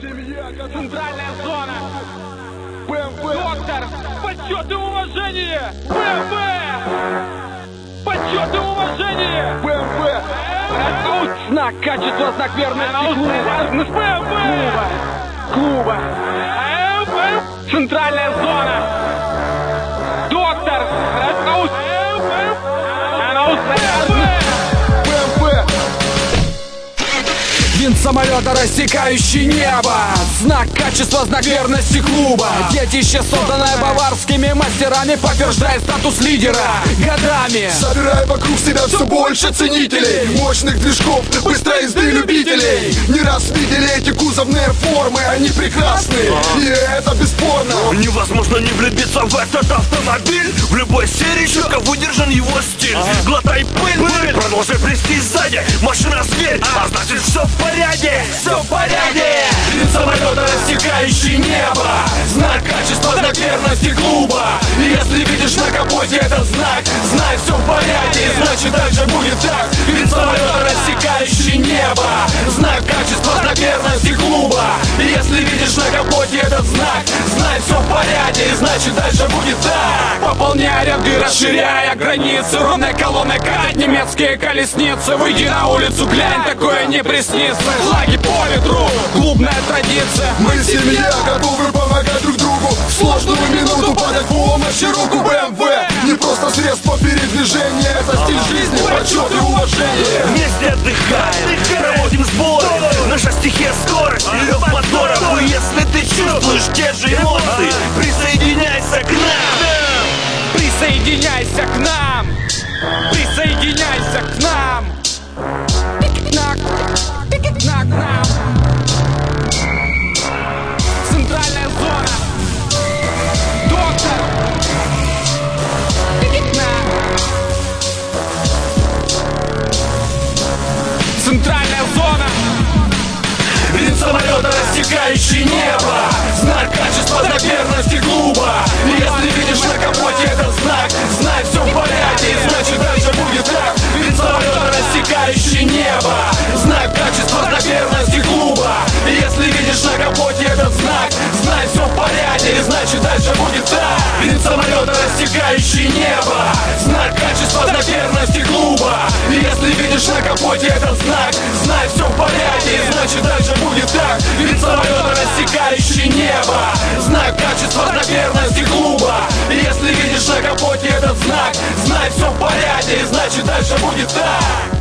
Центральная зона. Доктор, почет и уважение. БМВ. Почет и уважение. БМВ. Знак качества, знак верности клуба. Центральная зона. Доктор. Винт самолета, рассекающий небо. Знак качества, знак верности клуба. Детище, созданное баварскими мастерами, подтверждает статус лидера годами. Собирай вокруг себя все больше ценителей, мощных движков, быстрой езды любителей. Не раз видели эти кузовные формы, они прекрасны, и это бесспорно. Невозможно не влюбиться в этот автомобиль. В любой серии четко выдержан его стиль. Глотай пыль, продолжай плести сзади. Машина зверь, а значит все в порядке. Все в порядке. Винт самолета, рассекающий небо. Знак качества, знак верности клуба. И если видишь на капоте этот знак, знай, все в порядке, значит дальше будет так. Винт самолета, рассекающий небо. Знак качества, знак верности клуба. И если видишь на капоте этот знак, знай, все в порядке, значит дальше будет так. Пополняя ряды, расширяя границы, ровной колонной катят немецкие колесницы. Выйди на улицу, глянь, такое не приснится. Флаги по ветру, клубная традиция. Мы семья, готовы помогать друг другу. В сложную минуту подать помощь и руку. БМВ не просто средство передвижения, это стиль жизни, почет и уважение. Вместе отдыхаем, проводим сборы. Наша стихия скорость и лёг моторов. И если ты чувствуешь те же эмоции, присоединяйся к нам. Присоединяйся к нам. Присоединяйся к нам. К нам. Центральная зона. Доктор. Центральная зона. Винт самолета, рассекающий небо. Знак качества, знак верности клуба. И если видишь на капоте этот знак, знай, все в порядке, значит дальше будет так. Винт самолета, рассекающий небо. Знак качества, знак верности клуба. И если видишь на капоте этот знак, знай, все в порядке, значит дальше будет так. Винт самолета, рассекающий небо. Знак качества, знак верности клуба. И если видишь на капоте этот знак, знай, все в порядке, значит дальше будет так. Винт самолета, рассекающий небо. Знак качества, знак верности клуба. И если видишь на капоте этот знак, знай, все в порядке, значит дальше будет так.